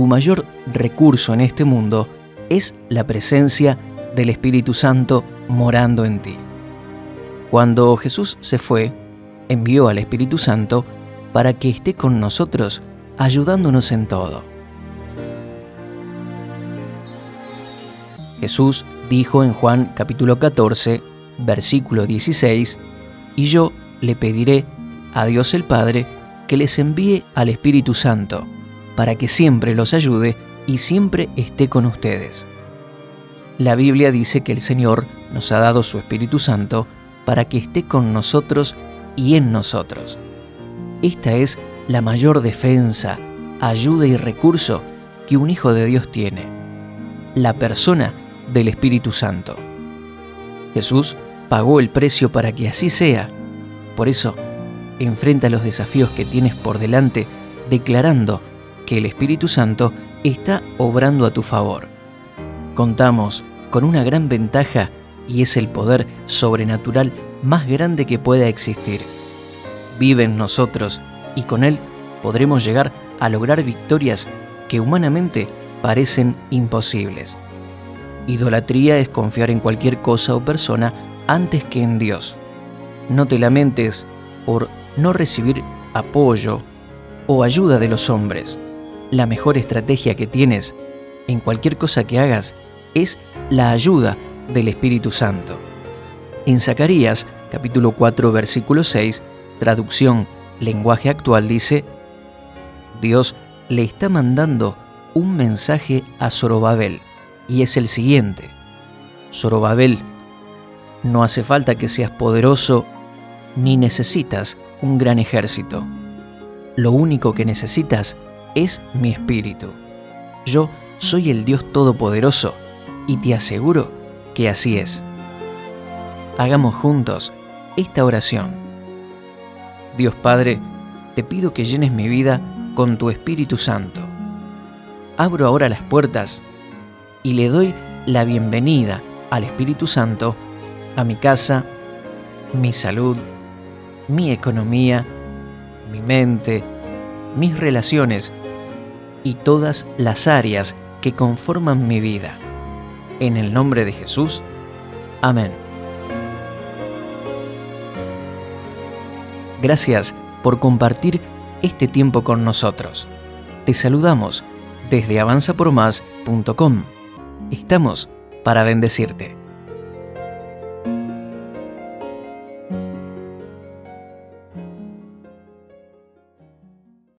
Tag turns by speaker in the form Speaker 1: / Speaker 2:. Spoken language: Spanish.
Speaker 1: mayor recurso en este mundo es la presencia del Espíritu Santo morando en ti. Cuando Jesús se fue, envió al Espíritu Santo para que esté con nosotros, ayudándonos en todo. Jesús dijo en Juan capítulo 14, versículo 16, «Y yo le pediré a Dios el Padre que les envíe al Espíritu Santo, para que siempre los ayude y siempre esté con ustedes». La Biblia dice que el Señor nos ha dado su Espíritu Santo para que esté con nosotros y en nosotros. Esta es la mayor defensa, ayuda y recurso que un hijo de Dios tiene: la persona del Espíritu Santo. Jesús pagó el precio para que así sea. Por eso, enfrenta los desafíos que tienes por delante, declarando que el Espíritu Santo está obrando a tu favor. Contamos con una gran ventaja, y es el poder sobrenatural más grande que pueda existir. Vive en nosotros y con Él podremos llegar a lograr victorias que humanamente parecen imposibles. Idolatría es confiar en cualquier cosa o persona antes que en Dios. No te lamentes por no recibir apoyo o ayuda de los hombres. La mejor estrategia que tienes en cualquier cosa que hagas es la ayuda del Espíritu Santo. En Zacarías, capítulo 4, versículo 6, traducción lenguaje actual, dice: Dios le está mandando un mensaje a Zorobabel, y es el siguiente: Zorobabel, no hace falta que seas poderoso ni necesitas un gran ejército. Lo único que necesitas es mi espíritu. Yo soy el Dios Todopoderoso y te aseguro que así es. Hagamos juntos esta oración. Dios Padre, te pido que llenes mi vida con tu Espíritu Santo. Abro ahora las puertas y le doy la bienvenida al Espíritu Santo a mi casa, mi salud, mi economía, mi mente, mis relaciones y todas las áreas que conforman mi vida. En el nombre de Jesús. Amén. Gracias por compartir este tiempo con nosotros. Te saludamos desde avanzapormás.com. Estamos para bendecirte.